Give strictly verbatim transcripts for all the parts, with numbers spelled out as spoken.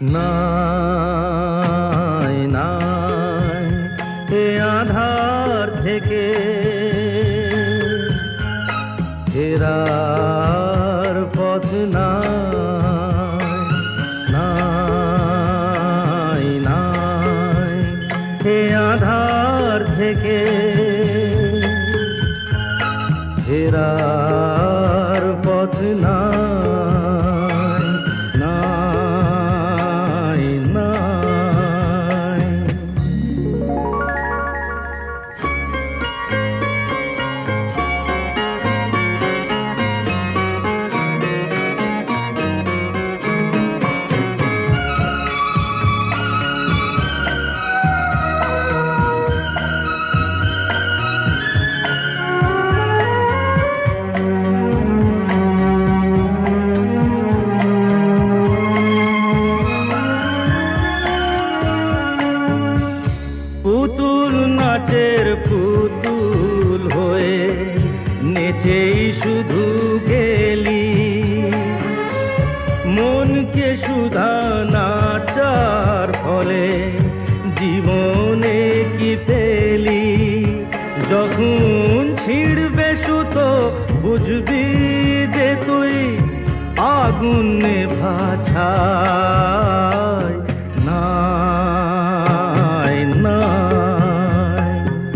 নাই নাই এ আধার থেকে ফেরার পথ নাই নাই নাই এ আধার থেকে ফেরার পথ নাই নাই নাই পুতুল নাচের পুতুল হয়ে নেচেই শুধু গেলি মনকে সুধা নাচার ফলে জীবনে কি পেলি যখন ছিড়বে সুতো বুঝবি যে তুই আগুন নেভা ছাই নাই নাই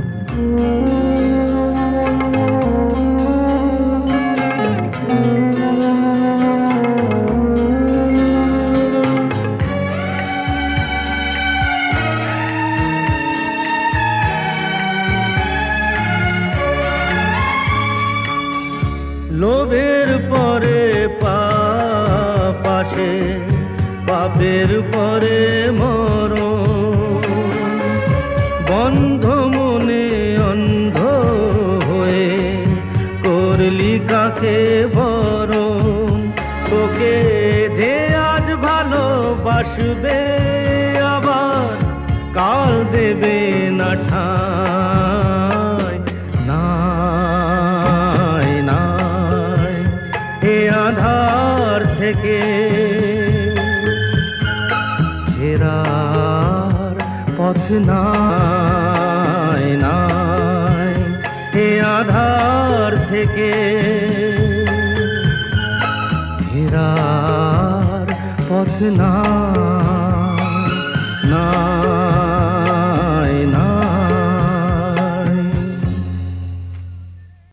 লোভের পরে পাপ আসে পাপের পরে মরণ বন্ধ মনে অন্ধ হয়ে করলি কাকে বরণ তোকে যে আজ ভালোবাসবে আবার কাল দেবে না ঠাঁই নাই নাই এ আধার থেকে ফেরার পথ নাই নাই এ আধার থেকে ফেরার পথ নাই।